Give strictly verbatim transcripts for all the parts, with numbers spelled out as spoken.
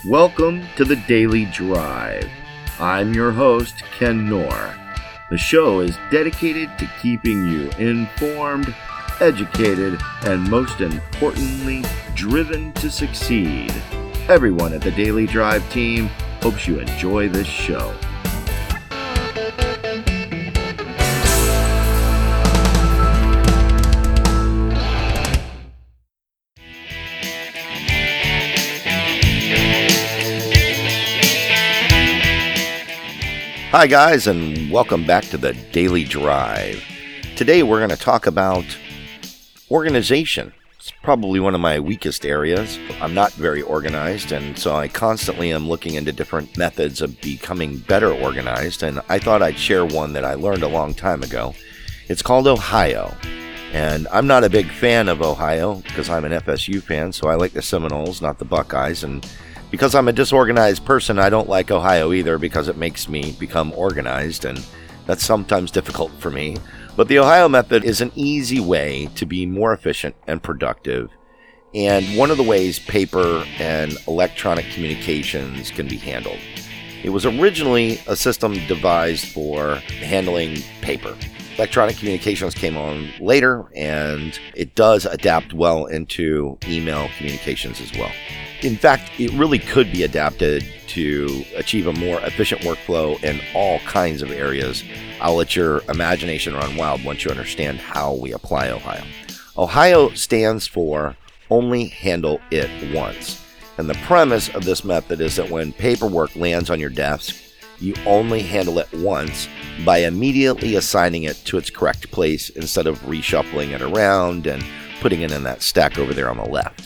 Welcome to the Daily Drive. I'm your host, Ken Knorr. The show is dedicated to keeping you informed, educated, and most importantly, driven to succeed. Everyone at the Daily Drive team hopes you enjoy this show. Hi guys, and welcome back to the Daily Drive. Today we're going to talk about organization. It's probably one of my weakest areas. I'm not very organized, and so I constantly am looking into different methods of becoming better organized, and I thought I'd share one that I learned a long time ago. It's called Ohio, and I'm not a big fan of Ohio because I'm an F S U fan, so I like the Seminoles, not the Buckeyes, and because I'm a disorganized person, I don't like Ohio either because it makes me become organized, and that's sometimes difficult for me. But the Ohio method is an easy way to be more efficient and productive, and one of the ways paper and electronic communications can be handled. It was originally a system devised for handling paper. Electronic communications came on later, and it does adapt well into email communications as well. In fact, it really could be adapted to achieve a more efficient workflow in all kinds of areas. I'll let your imagination run wild once you understand how we apply Ohio. Ohio stands for Only Handle It Once. And the premise of this method is that when paperwork lands on your desk, you only handle it once by immediately assigning it to its correct place instead of reshuffling it around and putting it in that stack over there on the left.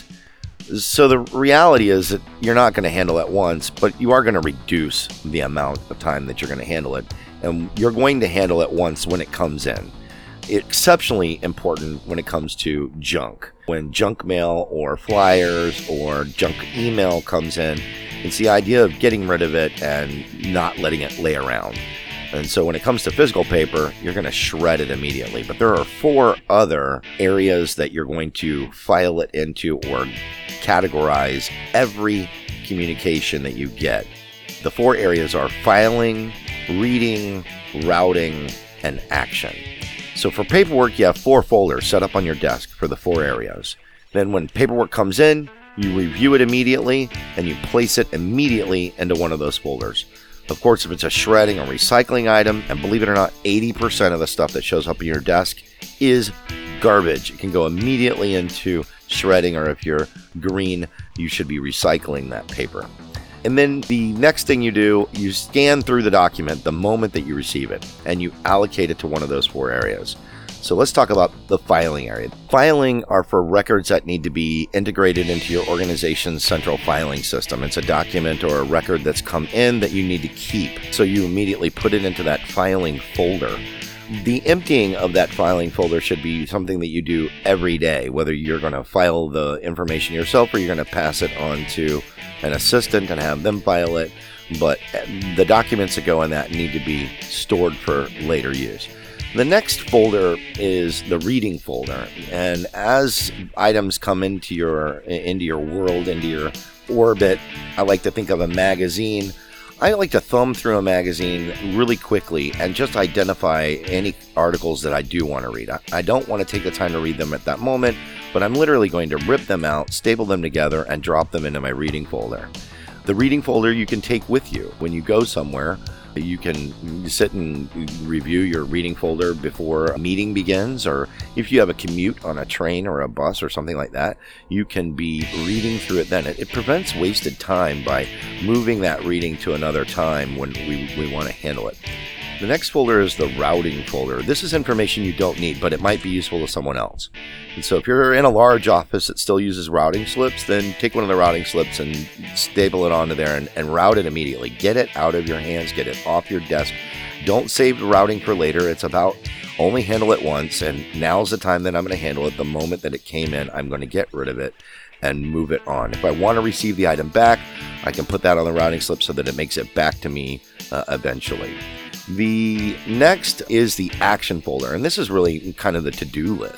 So the reality is that you're not going to handle it once, but you are going to reduce the amount of time that you're going to handle it. And you're going to handle it once when it comes in. It's exceptionally important when it comes to junk. When junk mail or flyers or junk email comes in, it's the idea of getting rid of it and not letting it lay around. And so when it comes to physical paper, you're going to shred it immediately. But there are four other areas that you're going to file it into or categorize every communication that you get. The four areas are filing, reading, routing, and action. So for paperwork, you have four folders set up on your desk for the four areas. Then when paperwork comes in, you review it immediately, and you place it immediately into one of those folders. Of course, if it's a shredding or recycling item, and believe it or not, eighty percent of the stuff that shows up in your desk is garbage. It can go immediately into shredding, or if you're green, you should be recycling that paper. And then the next thing you do, you scan through the document the moment that you receive it, and you allocate it to one of those four areas. So let's talk about the filing area. Filing are for records that need to be integrated into your organization's central filing system. It's a document or a record that's come in that you need to keep. So you immediately put it into that filing folder. The emptying of that filing folder should be something that you do every day, whether you're going to file the information yourself or you're going to pass it on to an assistant and have them file it. But the documents that go in that need to be stored for later use. The next folder is the reading folder, and as items come into your into your world, into your orbit, I like to think of a magazine. I like to thumb through a magazine really quickly and just identify any articles that I do want to read. I, I don't want to take the time to read them at that moment, but I'm literally going to rip them out, staple them together, and drop them into my reading folder. The reading folder you can take with you when you go somewhere. You can sit and review your reading folder before a meeting begins, or if you have a commute on a train or a bus or something like that, you can be reading through it then. It, it prevents wasted time by moving that reading to another time when we, we want to handle it. The next folder is the routing folder. This is information you don't need, but it might be useful to someone else. And so if you're in a large office that still uses routing slips, then take one of the routing slips and staple it onto there and, and route it immediately. Get it out of your hands. Get it off your desk. Don't save the routing for later. It's about only handle it once, and now's the time that I'm going to handle it. The moment that it came in, I'm going to get rid of it and move it on. If I want to receive the item back, I can put that on the routing slip so that it makes it back to me uh, eventually. The next is the action folder, and this is really kind of the to-do list.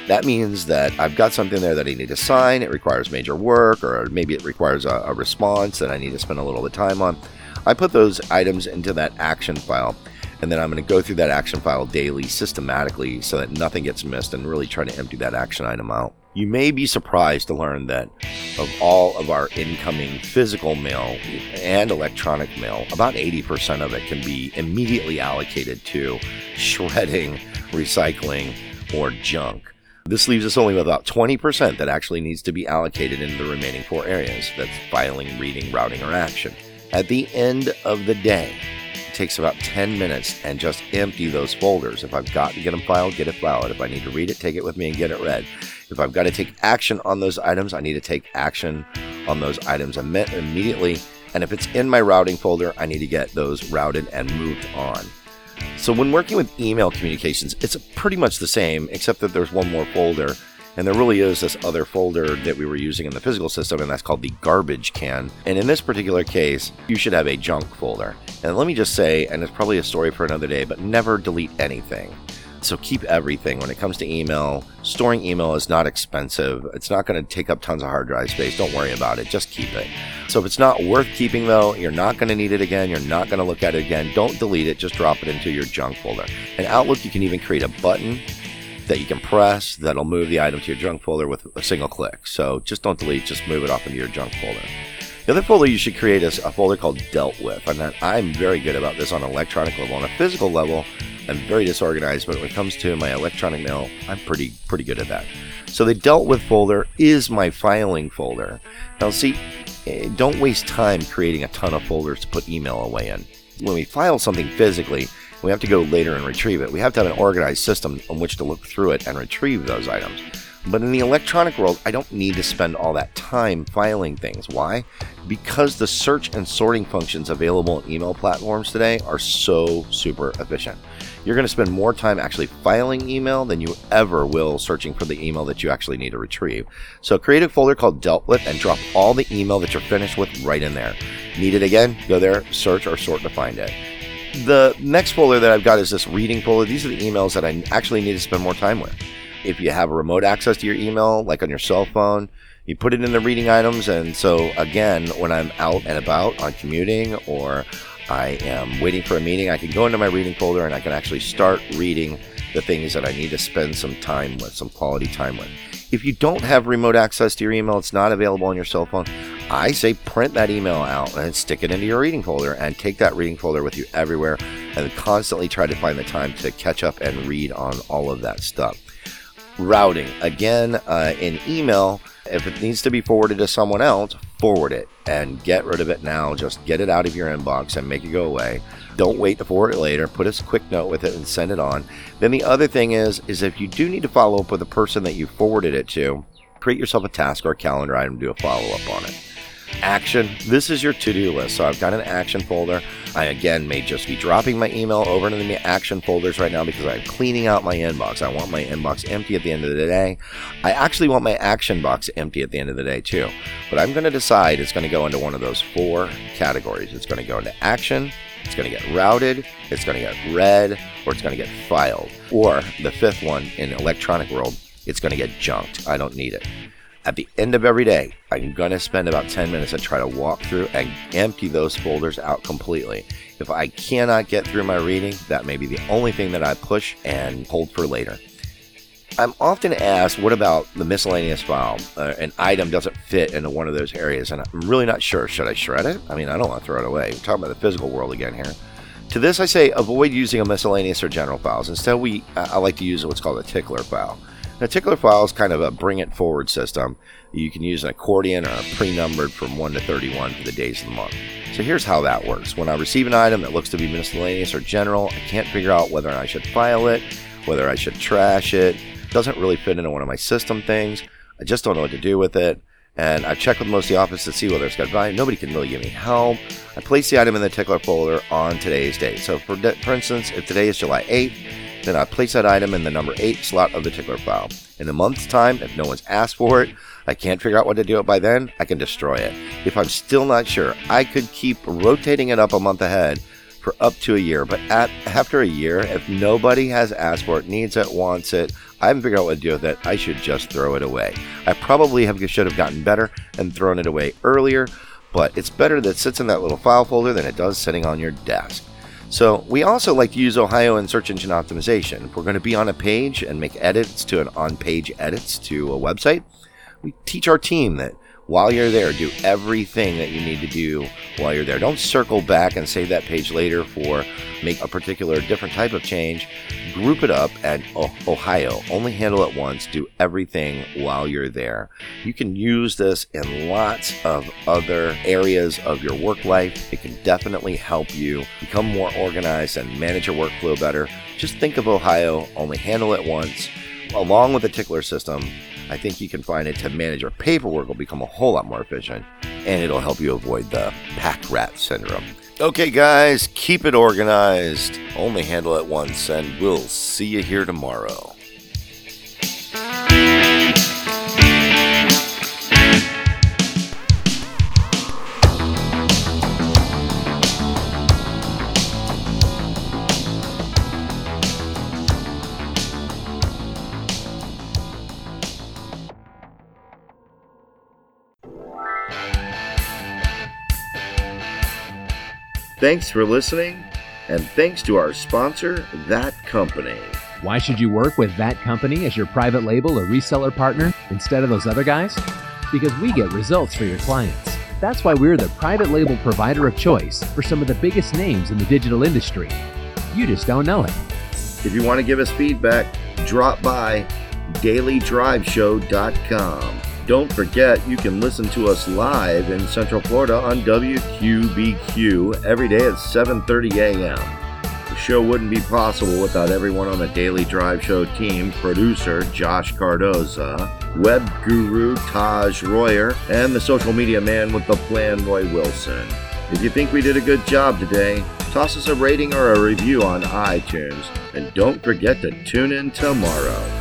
That means that I've got something there that I need to sign. It requires major work, or maybe it requires a, a response that I need to spend a little bit of time on. I put those items into that action file, and then I'm going to go through that action file daily systematically so that nothing gets missed and really try to empty that action item out. You may be surprised to learn that of all of our incoming physical mail and electronic mail, about eighty percent of it can be immediately allocated to shredding, recycling, or junk. This leaves us only with about twenty percent that actually needs to be allocated into the remaining four areas. That's filing, reading, routing, or action. At the end of the day, it takes about ten minutes and just empty those folders. If I've got to get them filed, get it filed. If I need to read it, take it with me and get it read. If I've got to take action on those items, I need to take action on those items immediately. And if it's in my routing folder, I need to get those routed and moved on. So when working with email communications, it's pretty much the same, except that there's one more folder. And there really is this other folder that we were using in the physical system, and that's called the garbage can. And in this particular case, you should have a junk folder. And let me just say, and it's probably a story for another day, but never delete anything. So keep everything. When it comes to email, storing email is not expensive. It's not going to take up tons of hard drive space. Don't worry about it. Just keep it. So if it's not worth keeping, though, you're not going to need it again. You're not going to look at it again. Don't delete it. Just drop it into your junk folder. In Outlook, you can even create a button that you can press that'll move the item to your junk folder with a single click. So just don't delete. Just move it off into your junk folder. The other folder you should create is a folder called Dealt With. And I'm very good about this on an electronic level. On a physical level, I'm very disorganized, but when it comes to my electronic mail, I'm pretty pretty good at that. So the Dealt With folder is my filing folder. Now see, don't waste time creating a ton of folders to put email away in. When we file something physically, we have to go later and retrieve it. We have to have an organized system on which to look through it and retrieve those items. But in the electronic world, I don't need to spend all that time filing things. Why? Because the search and sorting functions available in email platforms today are so super efficient. You're going to spend more time actually filing email than you ever will searching for the email that you actually need to retrieve. So create a folder called Dealt With and drop all the email that you're finished with right in there. Need it again? Go there, search or sort to find it. The next folder that I've got is this reading folder. These are the emails that I actually need to spend more time with. If you have a remote access to your email, like on your cell phone, you put it in the reading items. And so again, when I'm out and about on commuting or I am waiting for a meeting, I can go into my reading folder and I can actually start reading the things that I need to spend some time with, some quality time with. If you don't have remote access to your email, it's not available on your cell phone, I say print that email out and stick it into your reading folder and take that reading folder with you everywhere and constantly try to find the time to catch up and read on all of that stuff. Routing. Again, uh, in email, if it needs to be forwarded to someone else, forward it and get rid of it now. Just get it out of your inbox and make it go away. Don't wait to forward it later. Put a quick note with it and send it on. Then the other thing is, is if you do need to follow up with the person that you forwarded it to, create yourself a task or a calendar item to do a follow-up on it. Action. This is your to-do list. So I've got an action folder. I, again, may just be dropping my email over into the action folders right now because I'm cleaning out my inbox. I want my inbox empty at the end of the day. I actually want my action box empty at the end of the day too. But I'm going to decide it's going to go into one of those four categories. It's going to go into action, it's going to get routed, it's going to get read, or it's going to get filed. Or the fifth one in the electronic world, it's going to get junked. I don't need it. At the end of every day, I'm going to spend about ten minutes and try to walk through and empty those folders out completely. If I cannot get through my reading, that may be the only thing that I push and hold for later. I'm often asked, what about the miscellaneous file? Uh, an item doesn't fit into one of those areas, and I'm really not sure. Should I shred it? I mean, I don't want to throw it away. We're talking about the physical world again here. To this, I say avoid using a miscellaneous or general files. Instead, we uh, I like to use what's called a tickler file. A tickler file is kind of a bring it forward system. You can use an accordion or a pre-numbered from one to thirty-one for the days of the month. So here's how that works. When I receive an item that looks to be miscellaneous or general, I can't figure out whether I should file it, whether I should trash it. It doesn't really fit into one of my system things. I just don't know what to do with it. And I've checked with most of the office to see whether it's got value. Nobody can really give me help. I place the item in the tickler folder on today's date. So for, for instance, if today is July eighth, then I place that item in the number eight slot of the tickler file. In a month's time, if no one's asked for it, I can't figure out what to do it by then, I can destroy it. If I'm still not sure, I could keep rotating it up a month ahead for up to a year. But at, after a year, if nobody has asked for it, needs it, wants it, I haven't figured out what to do with it. I should just throw it away. I probably have, should have gotten better and thrown it away earlier, but it's better that it sits in that little file folder than it does sitting on your desk. So we also like to use Ohio in search engine optimization. If we're going to be on a page and make edits to an on-page edits to a website, we teach our team that while you're there, do everything that you need to do while you're there. Don't circle back and save that page later for make a particular different type of change. Group it up and oh, Ohio. Only handle it once. Do everything while you're there. You can use this in lots of other areas of your work life. It can definitely help you become more organized and manage your workflow better. Just think of Ohio. Only handle it once. Along with the tickler system, I think you can find it to manage your paperwork will become a whole lot more efficient, and it'll help you avoid the packed rat syndrome. Okay, guys, keep it organized. Only handle it once, and we'll see you here tomorrow. Thanks for listening, and thanks to our sponsor, That Company. Why should you work with That Company as your private label or reseller partner instead of those other guys? Because we get results for your clients. That's why we're the private label provider of choice for some of the biggest names in the digital industry. You just don't know it. If you want to give us feedback, drop by daily drive show dot com. Don't forget, you can listen to us live in Central Florida on W Q B Q every day at seven thirty a.m. The show wouldn't be possible without everyone on the Daily Drive Show team, producer Josh Cardoza, web guru Taj Royer, and the social media man with the plan, Roy Wilson. If you think we did a good job today, toss us a rating or a review on iTunes, and don't forget to tune in tomorrow.